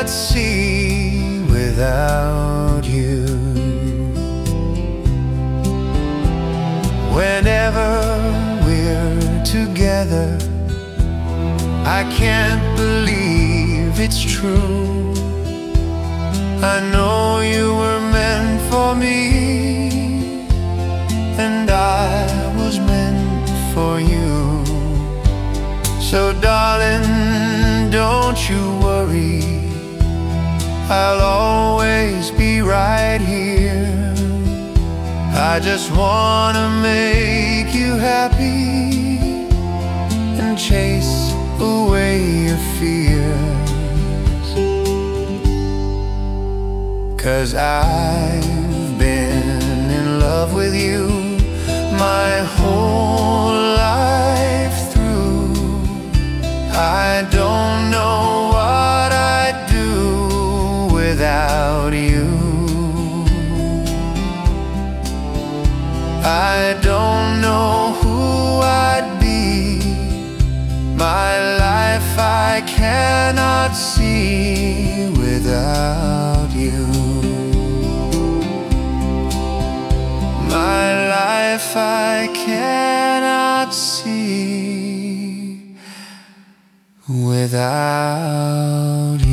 cannot see without you. Whenever we're together, I can't believe it's true. I know you were meant for me, and I was meant for you. So darling, don't you worry, I'll always be right here. I just wanna make you happy and chase away your fears. 'Cause I've been in love with you my whole life through. I don't know what I'd do without you. I don't know who I'd be. My life I cannot see without you. My life I cannot see without